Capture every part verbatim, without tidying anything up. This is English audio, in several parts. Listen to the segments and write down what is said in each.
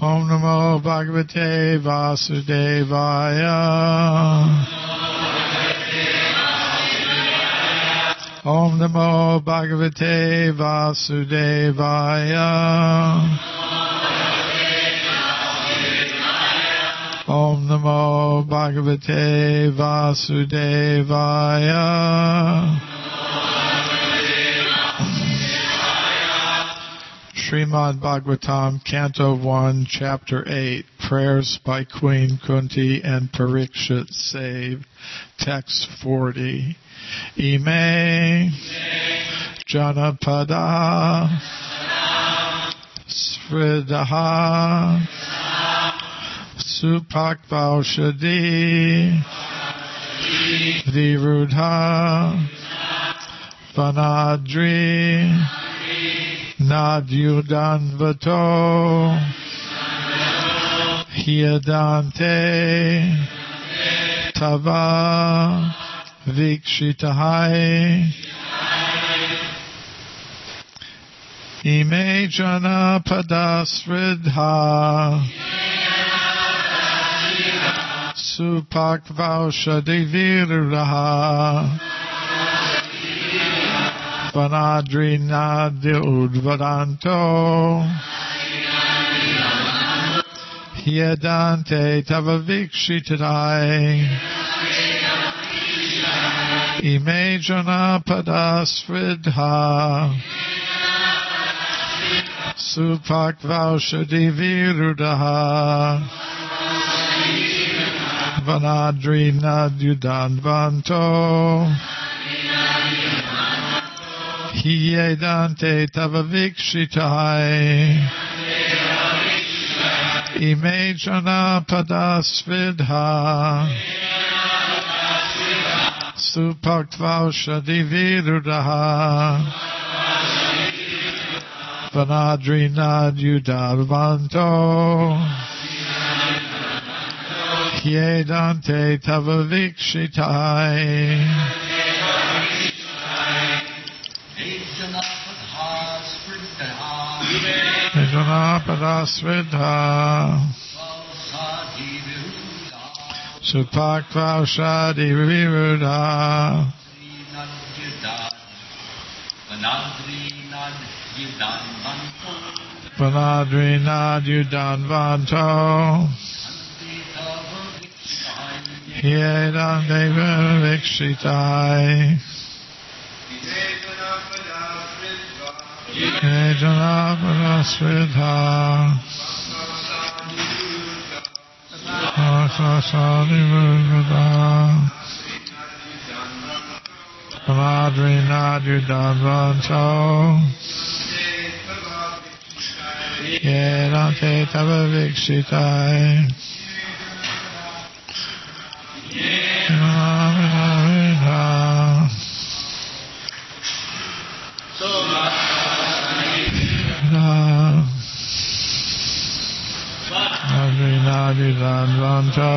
Om Namo Bhagavate Vasudevaya. Om Namo Bhagavate Vasudevaya. Om Namo Bhagavate Vasudevaya. Srimad Bhagavatam, Canto one, Chapter eight, Prayers by Queen Kunti and Parikshit saved. Text forty. Ime Janapada Sridaha Supakvaushadi Virudha Vanadri Nadyudanvato Hyadante Tava Vikshitahai Ime Jana Padasridha Supakvaushadiviruraha Vanadri Nadyudvadanto Hyadante Tava Vikshitahai Ime Jana Padasridha Supakvaushadi Virudaha Vanadri Nadyudanvanto Hyedante Tava Vikshitahai Ime Jana Padasvidha Supakvaushadi Virudaha Vanadri Nadyudanvanto Hyedante Tava Vikshitahai Janapadasvidha Supakvaushadi Viruda Vanadri Nadyudanvanto Hyedante Vikshitai Janapadasvidha Asasadi Viruda Vanadri Nadyudanvanto Hyedante Tava Vikshitai Janapadasvidha Vanadri Nadyudanvanto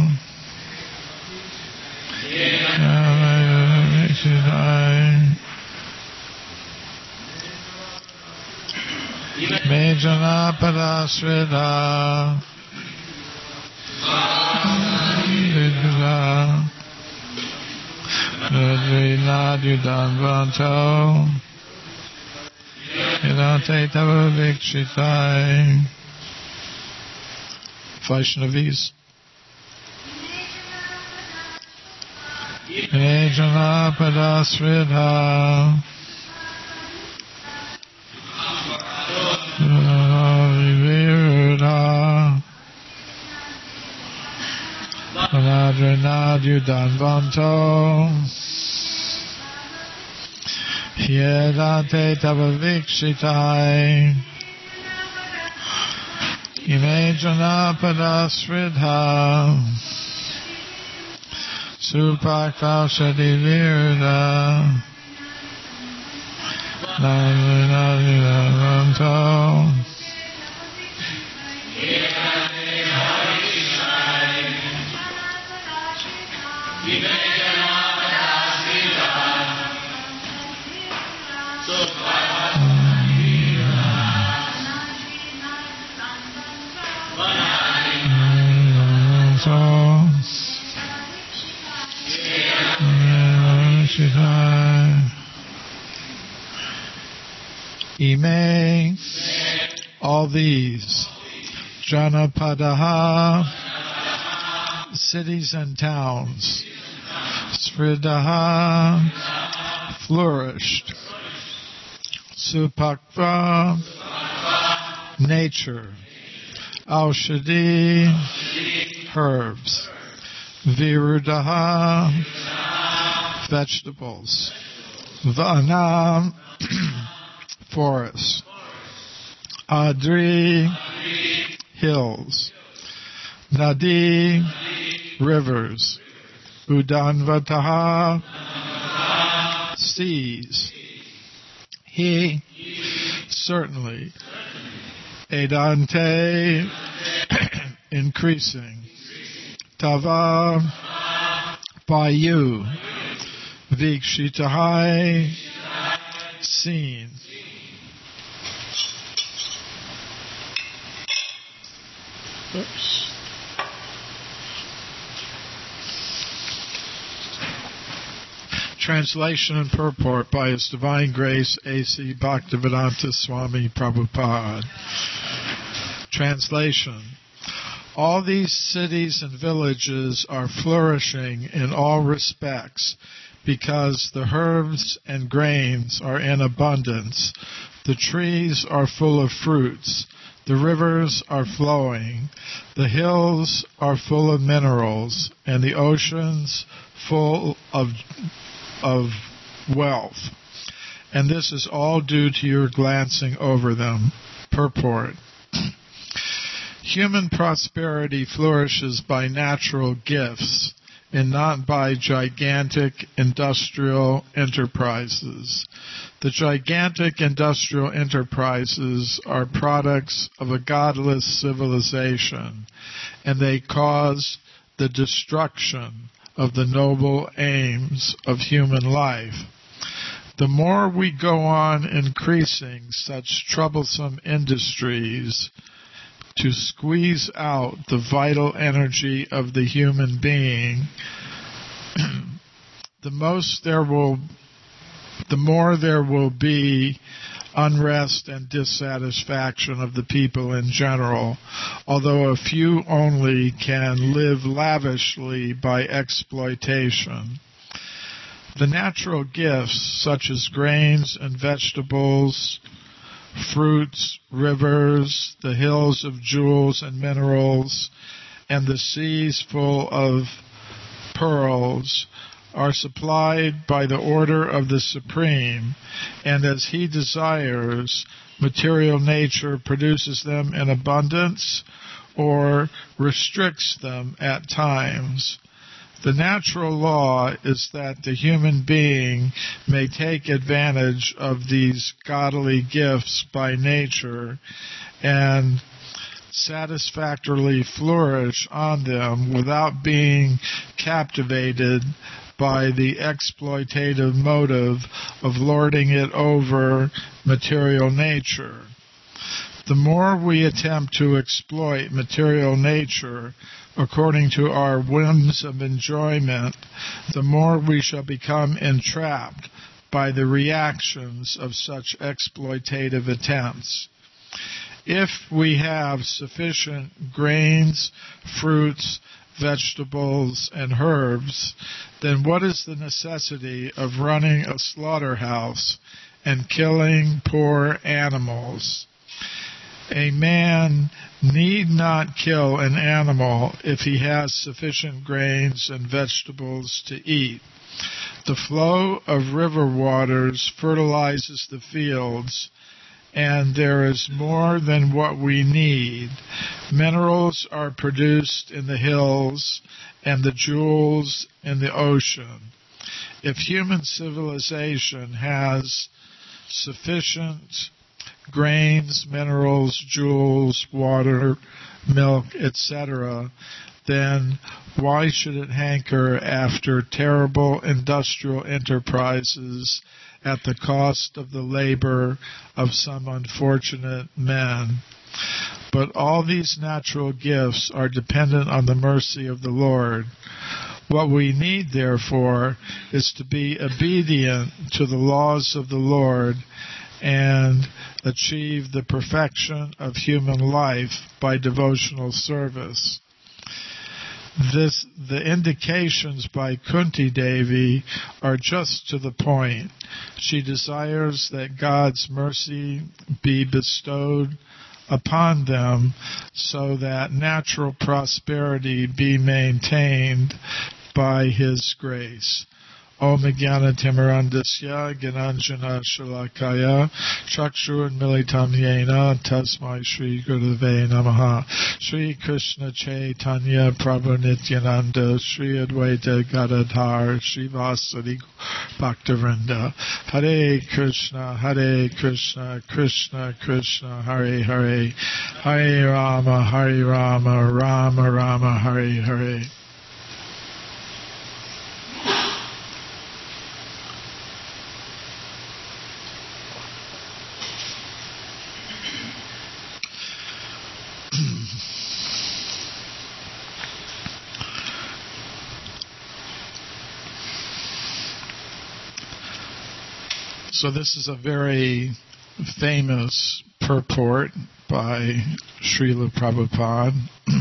Me Janapadasvidha Vanadri Nadyudanvanto Hyedante Tava Vikshitai. Vaishnavis. Me Janapadasvidha Viruda Vanadri Nadyudanvanto Hyedante Tava Vikshitai Ime Janapadasvidha Supakvaushadi Viruda Nadyudanvanto Shidai. Ime, all these, Janapadaha, cities and towns, Sridaha, flourished, Supakva, nature, Aushadi, herbs, Virudaha, vegetables, Vanam, forests, Adri, hills, Nadi, rivers, Udanvataha, seas, He, certainly, Edante, increasing, Tava, by you, Vikshitahai, seen. Oops. Translation and purport by His Divine Grace A C Bhaktivedanta Swami Prabhupada. Translation. All these cities and villages are flourishing in all respects because the herbs and grains are in abundance, the trees are full of fruits, the rivers are flowing, the hills are full of minerals, and the oceans full of of wealth. And this is all due to your glancing over them. Purport. Human prosperity flourishes by natural gifts and not by gigantic industrial enterprises. The gigantic industrial enterprises are products of a godless civilization, and they cause the destruction of the noble aims of human life. The more we go on increasing such troublesome industries to squeeze out the vital energy of the human being, the most there will, the more there will be unrest and dissatisfaction of the people in general, although a few only can live lavishly by exploitation. The natural gifts, such as grains and vegetables, fruits, rivers, the hills of jewels and minerals, and the seas full of pearls, are supplied by the order of the Supreme, and as He desires, material nature produces them in abundance or restricts them at times. The natural law is that the human being may take advantage of these godly gifts by nature and satisfactorily flourish on them without being captivated by the exploitative motive of lording it over material nature. The more we attempt to exploit material nature according to our whims of enjoyment, the more we shall become entrapped by the reactions of such exploitative attempts. If we have sufficient grains, fruits, vegetables, and herbs, then what is the necessity of running a slaughterhouse and killing poor animals? A man need not kill an animal if he has sufficient grains and vegetables to eat. The flow of river waters fertilizes the fields, and there is more than what we need. Minerals are produced in the hills and the jewels in the ocean. If human civilization has sufficient grains, minerals, jewels, water, milk, et cetera, then why should it hanker after terrible industrial enterprises at the cost of the labor of some unfortunate men? But all these natural gifts are dependent on the mercy of the Lord. What we need, therefore, is to be obedient to the laws of the Lord and achieve the perfection of human life by devotional service. This, the indications by Kunti Devi are just to the point. She desires that God's mercy be bestowed upon them so that natural prosperity be maintained by His grace. Om Jnana Timirandasya Gyananjana Shalakaya Chakshur Militam Yena Tasmai Shri Gurave Namaha. Shri Krishna Chaitanya Prabhu Nityananda Shri Advaita Gadadhar Shri Vasadi Bhaktivinoda. Hare Krishna Hare Krishna Krishna Krishna Hare Hare Hare Rama Hare Rama Rama Rama Hare Hare. So this is a very famous purport by Srila Prabhupada.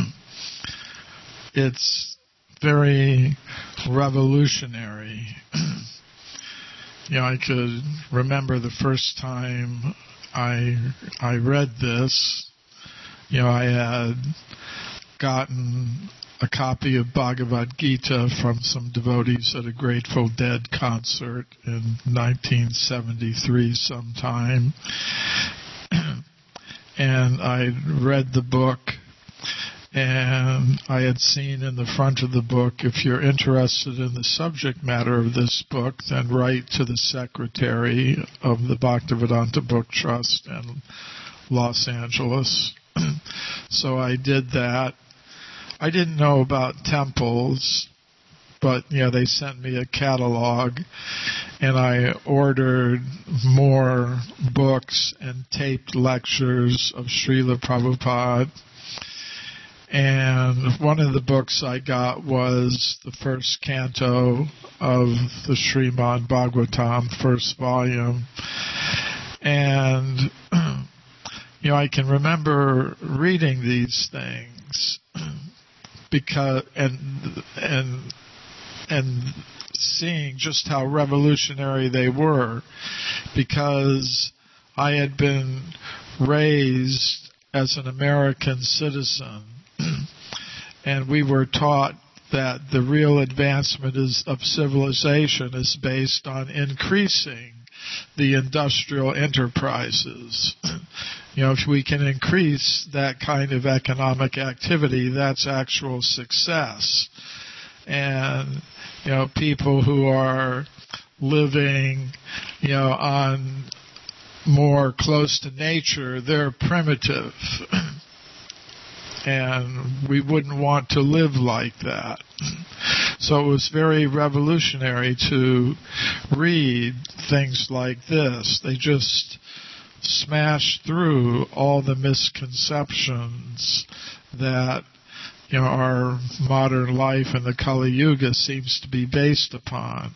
It's very revolutionary. You know, I could remember the first time I I read this. You know, I had gotten a copy of Bhagavad Gita from some devotees at a Grateful Dead concert in nineteen seventy-three sometime. And I read the book, and I had seen in the front of the book, if you're interested in the subject matter of this book, then write to the secretary of the Bhaktivedanta Book Trust in Los Angeles. So I did that. I didn't know about temples, but, you know, they sent me a catalog, and I ordered more books and taped lectures of Srila Prabhupada. And one of the books I got was the first canto of the Srimad Bhagavatam, first volume. And, you know, I can remember reading these things because and and and seeing just how revolutionary they were, because I had been raised as an American citizen, and we were taught that the real advancement is, of civilization is based on increasing the industrial enterprises. You know, if we can increase that kind of economic activity, that's actual success. And, you know, people who are living, you know, on more close to nature, they're primitive. And we wouldn't want to live like that. So it was very revolutionary to read things like this. They just smashed through all the misconceptions that, you know, our modern life in the Kali Yuga seems to be based upon.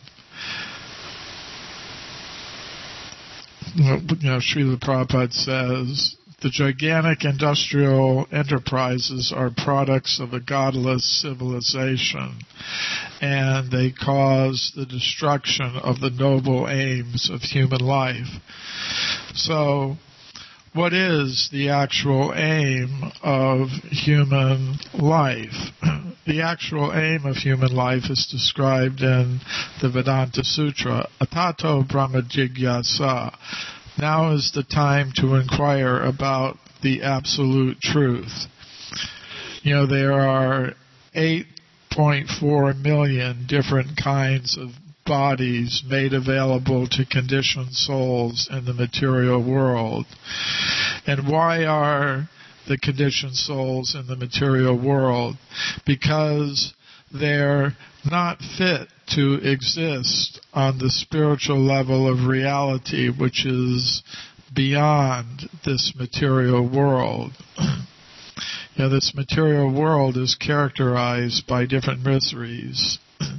You know, Srila Prabhupada says, the gigantic industrial enterprises are products of a godless civilization, and they cause the destruction of the noble aims of human life. So, what is the actual aim of human life? The actual aim of human life is described in the Vedanta Sutra, Atato Brahma Jigyasa. Now is the time to inquire about the absolute truth. You know, there are eight point four million different kinds of bodies made available to conditioned souls in the material world. And why are the conditioned souls in the material world? Because they're not fit to exist on the spiritual level of reality, which is beyond this material world. You know, this material world is characterized by different miseries.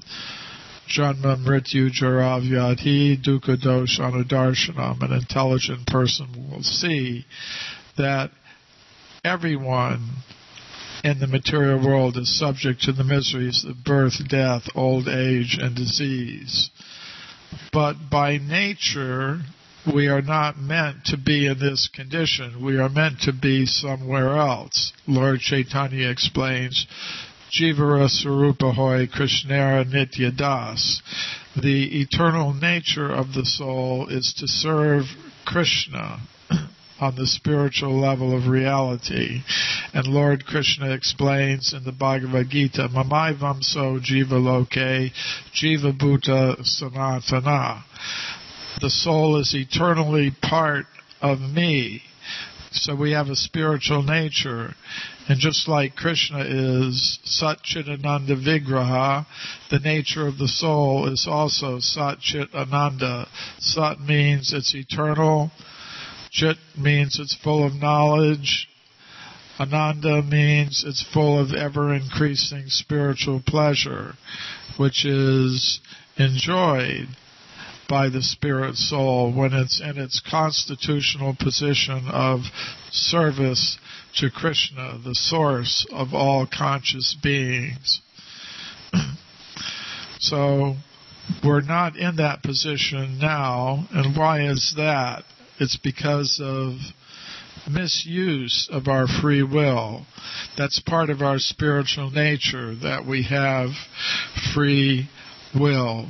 Janma Mrityu Jara Vyadhi Dukkha Dosh Anudarshanam. An intelligent person will see that everyone in the material world is subject to the miseries of birth, death, old age, and disease. But by nature, we are not meant to be in this condition. We are meant to be somewhere else. Lord Chaitanya explains, Jivara Sarupa Hoy Krishnara Nitya Das. The eternal nature of the soul is to serve Krishna on the spiritual level of reality. And Lord Krishna explains in the Bhagavad Gita, Mamai Vamso Jiva Loke Jiva Bhuta Sanatana. The soul is eternally part of me. So we have a spiritual nature. And just like Krishna is Sat Chit Ananda Vigraha, the nature of the soul is also Sat Chit Ananda. Sat means it's eternal. Chit means it's full of knowledge. Ananda means it's full of ever-increasing spiritual pleasure, which is enjoyed by the spirit soul when it's in its constitutional position of service to Krishna, the source of all conscious beings. So we're not in that position now, and why is that? It's because of misuse of our free will. That's part of our spiritual nature, that we have free will.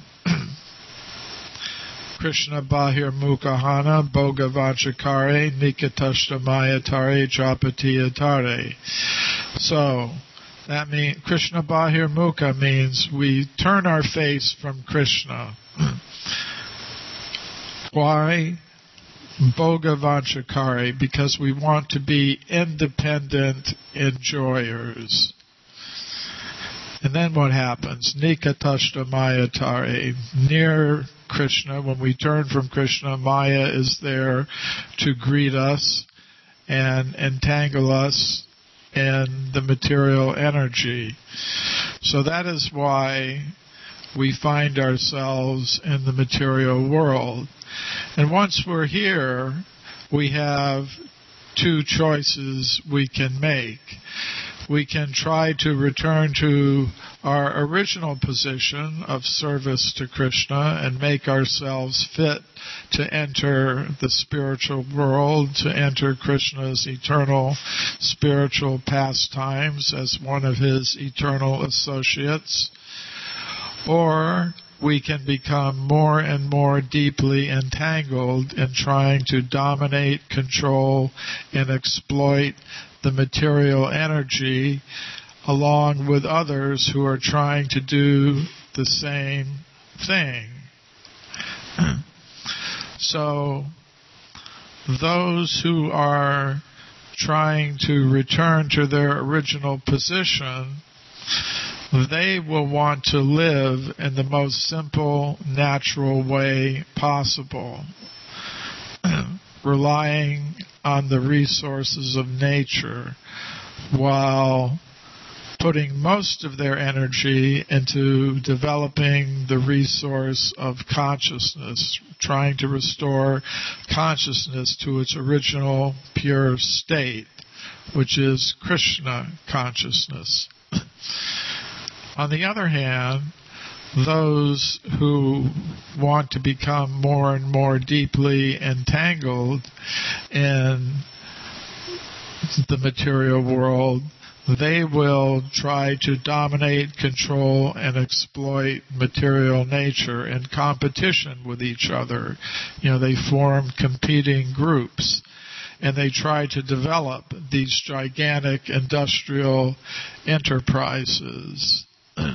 Krishna Bahir Mukahana Bhogavanchakare Nikatashtamayatare Japatiyatare. So, that means Krishna Bahir Mukha means we turn our face from Krishna. Why? Bhogavanchakare, because we want to be independent enjoyers. And then what happens? Nikatashta Mayatare. Near Krishna, when we turn from Krishna, Maya is there to greet us and entangle us in the material energy. So that is why we find ourselves in the material world. And once we're here, we have two choices we can make. We can try to return to our original position of service to Krishna and make ourselves fit to enter the spiritual world, to enter Krishna's eternal spiritual pastimes as one of his eternal associates. Or we can become more and more deeply entangled in trying to dominate, control, and exploit the material energy along with others who are trying to do the same thing. So, those who are trying to return to their original position, they will want to live in the most simple, natural way possible, relying on the resources of nature, while putting most of their energy into developing the resource of consciousness, trying to restore consciousness to its original pure state, which is Krishna consciousness. On the other hand, those who want to become more and more deeply entangled in the material world, they will try to dominate, control, and exploit material nature in competition with each other. You know, they form competing groups, and they try to develop these gigantic industrial enterprises.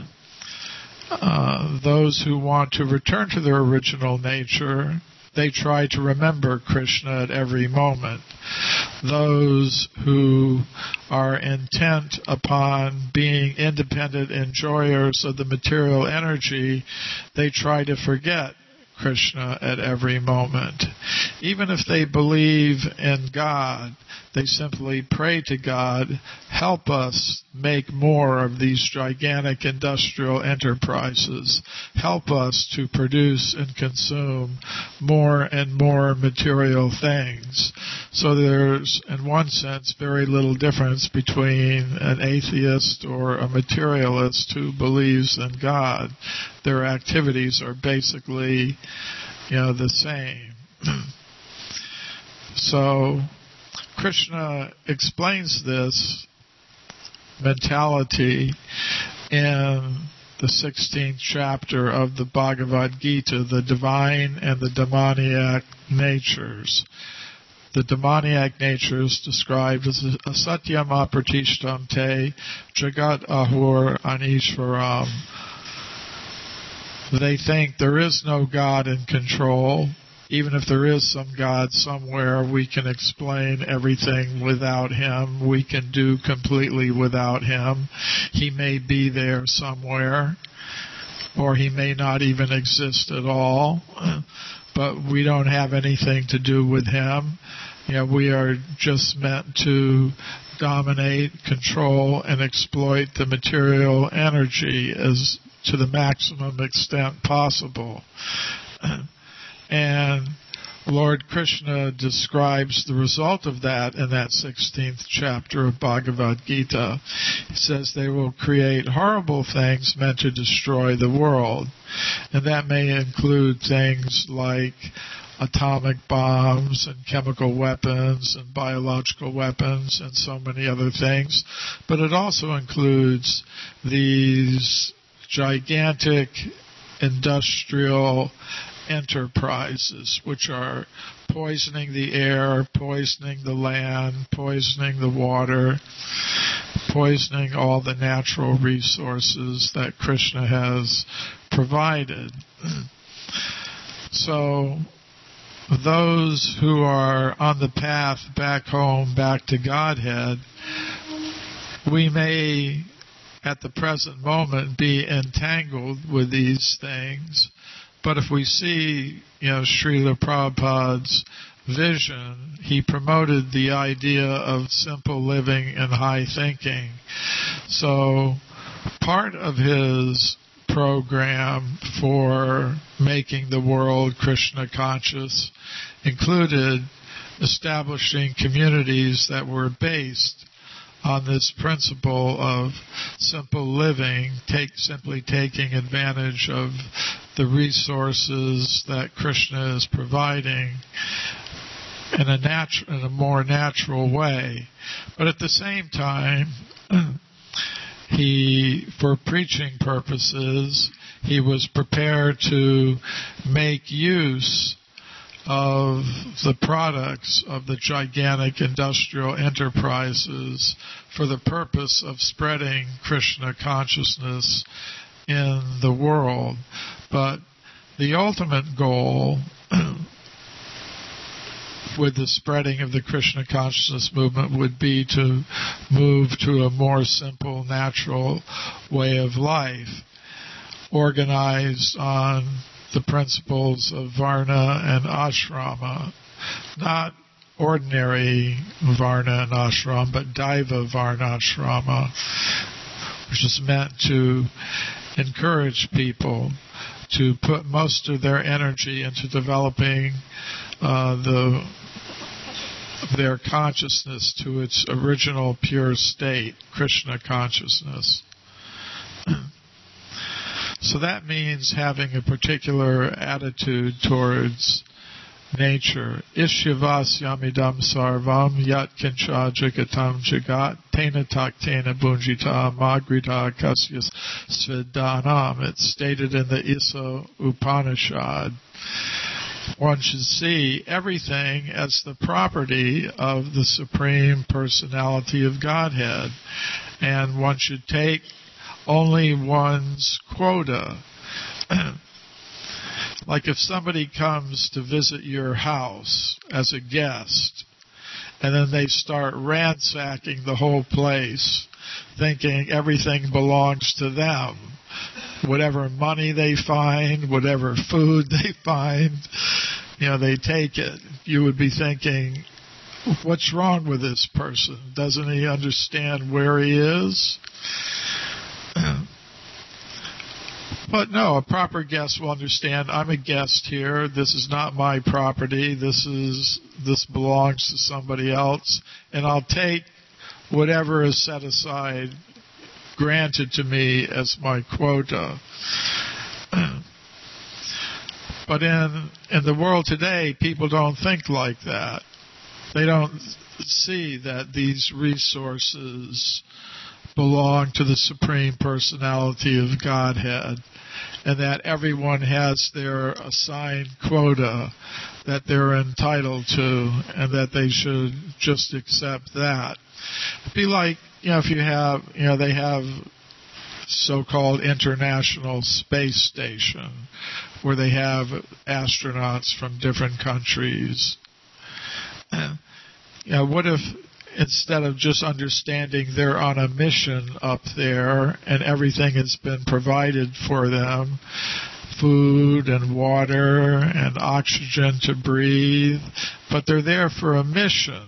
Uh, those who want to return to their original nature, they try to remember Krishna at every moment. Those who are intent upon being independent enjoyers of the material energy, they try to forget Krishna at every moment. Even if they believe in God, they simply pray to God, help us make more of these gigantic industrial enterprises. Help us to produce and consume more and more material things. So there's, in one sense, very little difference between an atheist or a materialist who believes in God. Their activities are basically, you know, the same. So Krishna explains this mentality in the sixteenth chapter of the Bhagavad Gita, the divine and the demoniac natures. The demoniac natures described as asatyam apratishtam te jagat ahur anishvaram. They think there is no God in control. Even if there is some God somewhere, we can explain everything without Him. We can do completely without Him. He may be there somewhere, or He may not even exist at all, but we don't have anything to do with Him. You know, we are just meant to dominate, control, and exploit the material energy as to the maximum extent possible. And Lord Krishna describes the result of that in that sixteenth chapter of Bhagavad Gita. He says they will create horrible things meant to destroy the world. And that may include things like atomic bombs and chemical weapons and biological weapons and so many other things. But it also includes these gigantic industrial enterprises which are poisoning the air, poisoning the land, poisoning the water, poisoning all the natural resources that Krishna has provided. So those who are on the path back home, back to Godhead, we may at the present moment be entangled with these things. But if we see, you know, Srila Prabhupada's vision, he promoted the idea of simple living and high thinking. So part of his program for making the world Krishna conscious included establishing communities that were based on this principle of simple living, take, simply taking advantage of the resources that Krishna is providing in a natu- in a more natural way. But at the same time, he, for preaching purposes, he was prepared to make use of the products of the gigantic industrial enterprises for the purpose of spreading Krishna consciousness in the world. But the ultimate goal with the spreading of the Krishna consciousness movement would be to move to a more simple, natural way of life, organized on the principles of Varna and Ashrama, not ordinary Varna and Ashram, but Daiva Varna Ashrama, which is meant to encourage people to put most of their energy into developing uh, the their consciousness to its original pure state, Krishna consciousness. So that means having a particular attitude towards nature. Ishyavasyamidam sarvam yat kincha jagatam jagat tena taktena bunjita magrita kasyas svidanam. It's stated in the Isa Upanishad. One should see everything as the property of the Supreme Personality of Godhead, and one should take only one's quota. Like if somebody comes to visit your house as a guest, and then they start ransacking the whole place, thinking everything belongs to them, whatever money they find, whatever food they find, you know, they take it. You would be thinking, what's wrong with this person? Doesn't he understand where he is? But no, a proper guest will understand, I'm a guest here. This is not my property. This is this belongs to somebody else. And I'll take whatever is set aside, granted to me as my quota. But in in the world today, people don't think like that. They don't see that these resources belong to the Supreme Personality of Godhead, and that everyone has their assigned quota that they're entitled to, and that they should just accept that. It'd be like, you know, if you have, you know, they have so-called International Space Station, where they have astronauts from different countries. You know, what if instead of just understanding they're on a mission up there and everything has been provided for them, food and water and oxygen to breathe, but they're there for a mission.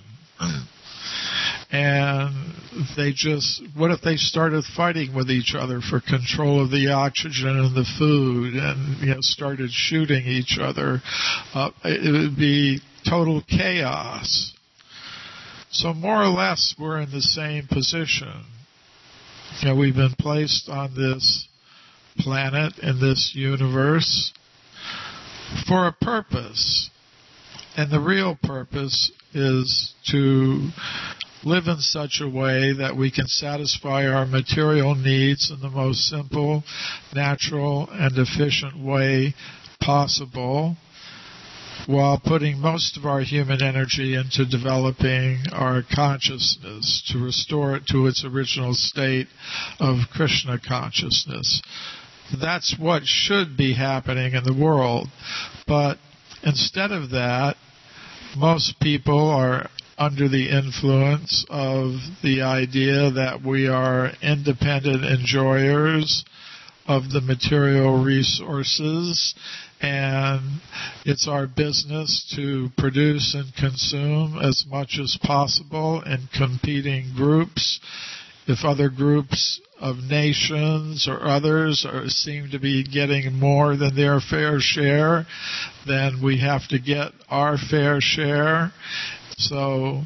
And they just, what if they started fighting with each other for control of the oxygen and the food, and, you know, started shooting each other up? It would be total chaos. So more or less, we're in the same position. You know, we've been placed on this planet, in this universe, for a purpose. And the real purpose is to live in such a way that we can satisfy our material needs in the most simple, natural, and efficient way possible, while putting most of our human energy into developing our consciousness to restore it to its original state of Krishna consciousness. That's what should be happening in the world. But instead of that, most people are under the influence of the idea that we are independent enjoyers of the material resources, and it's our business to produce and consume as much as possible in competing groups. If other groups of nations or others are, seem to be getting more than their fair share, then we have to get our fair share. So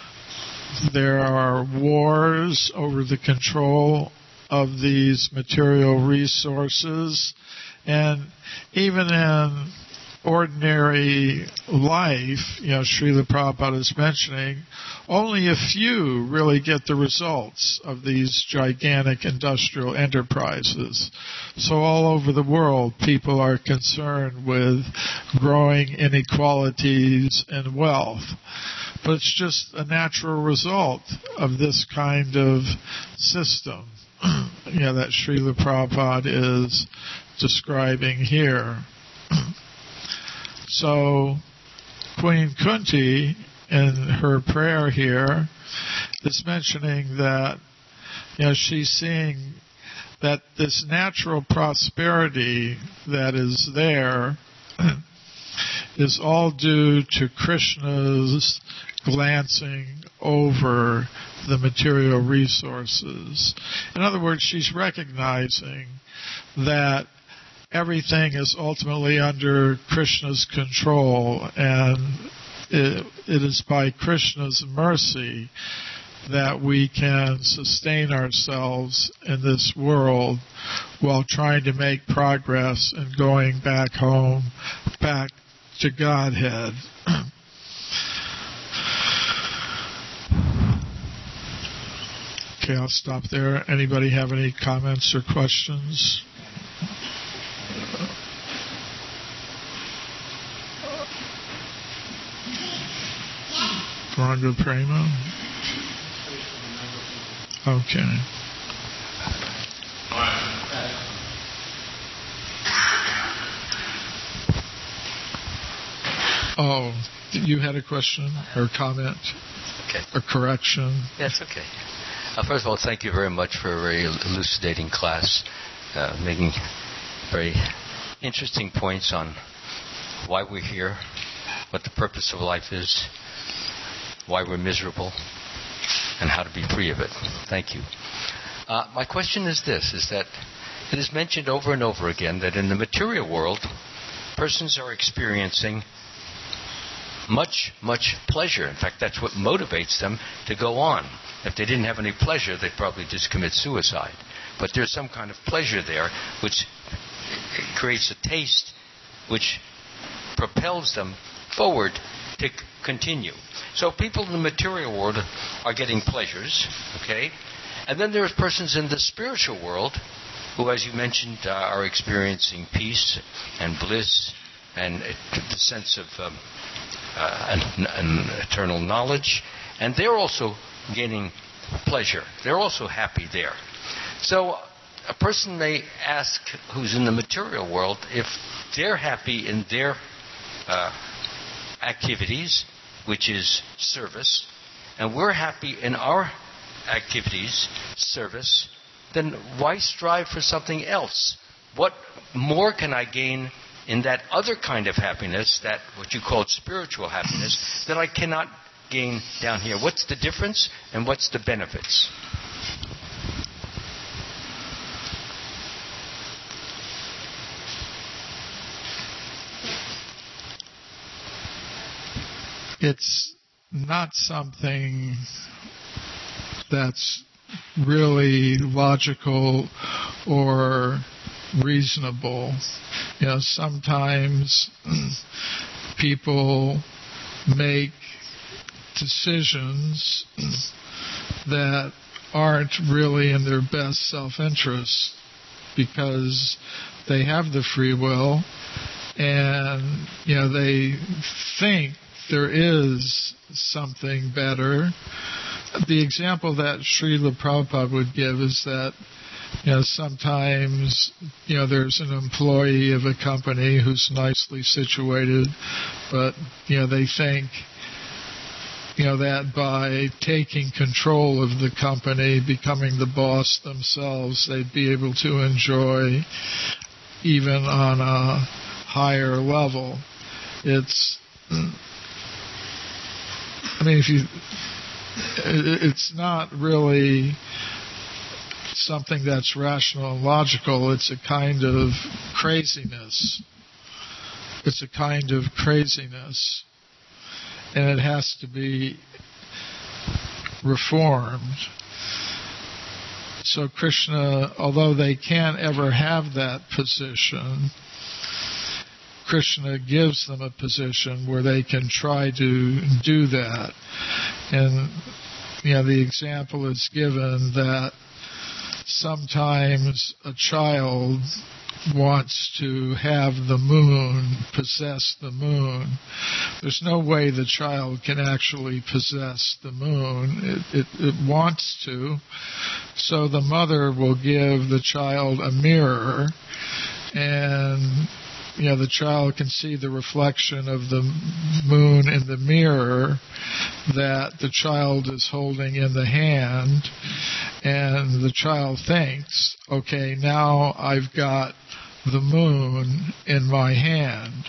there are wars over the control of these material resources, and even in ordinary life, you know, Srila Prabhupada is mentioning, only a few really get the results of these gigantic industrial enterprises. So all over the world, people are concerned with growing inequalities in wealth. But it's just a natural result of this kind of system, you know, that Srila Prabhupada is describing here. So Queen Kunti, in her prayer here, is mentioning that, you know, she's seeing that this natural prosperity that is there is all due to Krishna's glancing over the material resources. In other words, she's recognizing that everything is ultimately under Krishna's control, and it, it is by Krishna's mercy that we can sustain ourselves in this world while trying to make progress and going back home, back to Godhead. Okay, I'll stop there. Anybody have any comments or questions? Ranga Prema? Okay. Oh, you had a question or comment? Okay. Or correction? Yes, okay. Uh, first of all, thank you very much for a very elucidating class. uh, making very interesting points on why we're here, what the purpose of life is, why we're miserable, and how to be free of it. Thank you. Uh, my question is this, is that it is mentioned over and over again that in the material world, persons are experiencing much, much pleasure. In fact, that's what motivates them to go on. If they didn't have any pleasure, they'd probably just commit suicide. But there's some kind of pleasure there which creates a taste which propels them forward to c- continue. So people in the material world are getting pleasures, okay? And then there's persons in the spiritual world who, as you mentioned, uh, are experiencing peace and bliss and uh, the sense of um, uh, an, an eternal knowledge. And they're also gaining pleasure. They're also happy there. So a person may ask who's in the material world if they're happy in their uh, activities, which is service, and we're happy in our activities, service, then why strive for something else? What more can I gain in that other kind of happiness, that what you call spiritual happiness, that I cannot gain down here? What's the difference and what's the benefits? It's not something that's really logical or reasonable. You know, sometimes people make decisions that aren't really in their best self-interest because they have the free will and, you know, they think there is something better. The example that Srila Prabhupada would give is that, you know, sometimes, you know, there's an employee of a company who's nicely situated, but, you know, they think, you know, that by taking control of the company, becoming the boss themselves, they'd be able to enjoy even on a higher level. It's, I mean, if you, it's not really something that's rational and logical. It's a kind of craziness. It's a kind of craziness. And it has to be reformed. So Krishna, although they can't ever have that position, Krishna gives them a position where they can try to do that. And, you know, the example is given that sometimes a child wants to have the moon, possess the moon. There's no way the child can actually possess the moon. It, it, it wants to. So the mother will give the child a mirror, and you know, the child can see the reflection of the moon in the mirror that the child is holding in the hand, and the child thinks, okay, now I've got the moon in my hand.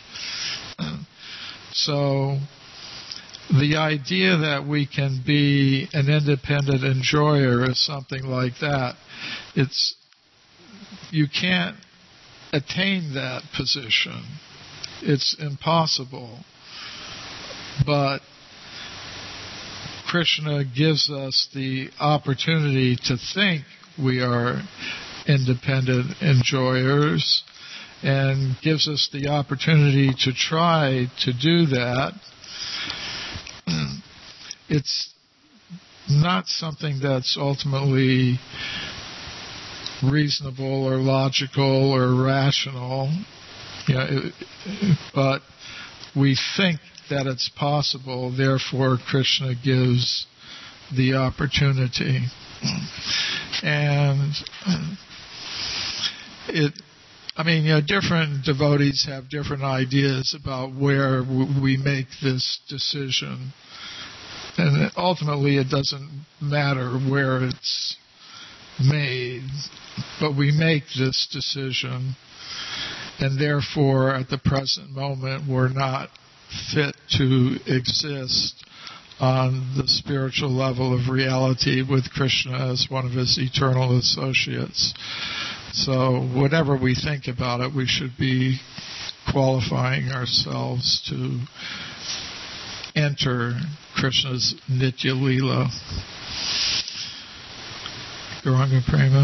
So the idea that we can be an independent enjoyer is something like that. It's, you can't attain that position. It's impossible. But Krishna gives us the opportunity to think we are independent enjoyers and gives us the opportunity to try to do that. It's not something that's ultimately reasonable or logical or rational, you know, but we think that it's possible, therefore Krishna gives the opportunity. And it, I mean, you know, different devotees have different ideas about where we make this decision. And ultimately it doesn't matter where it's made, but we make this decision, and therefore at the present moment we're not fit to exist on the spiritual level of reality with Krishna as one of his eternal associates. So whatever we think about it, we should be qualifying ourselves to enter Krishna's Nitya Leela. Gauranga Prema.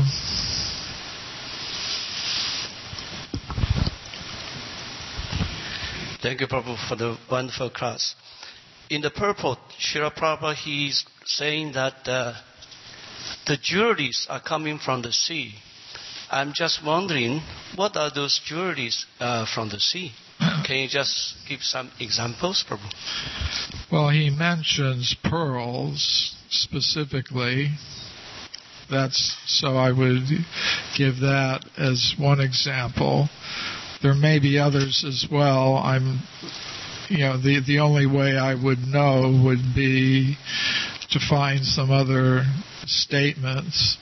Thank you, Prabhu, for the wonderful class. In the purport, Srila Prabhupada, he's saying that uh, the jewelries are coming from the sea. I'm just wondering, what are those jewelries uh, from the sea? Can you just give some examples, Prabhu? Well, he mentions pearls specifically. That's so I would give that as one example. There may be others as well. I'm, you know, the the only way I would know would be to find some other statements.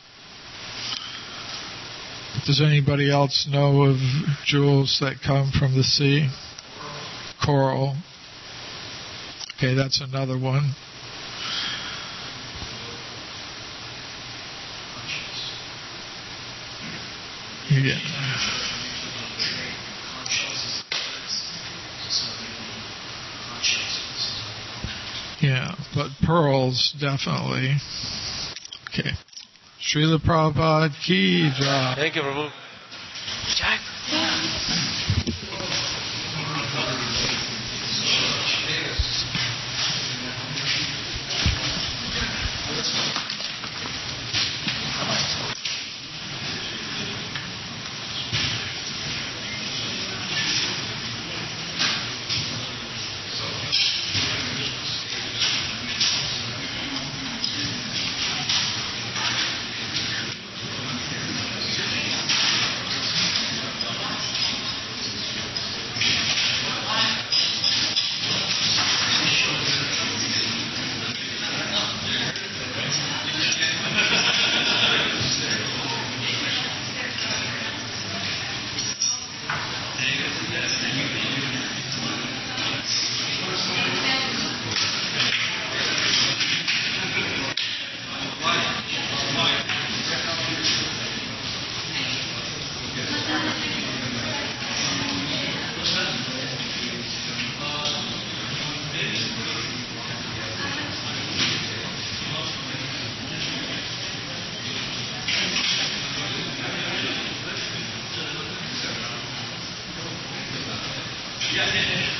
Does anybody else know of jewels that come from the sea? Coral. Okay, that's another one. Yeah. Yeah, but pearls, definitely. Okay. Srila Prabhupada ki jai. Thank you, Prabhu. Jai. Yeah.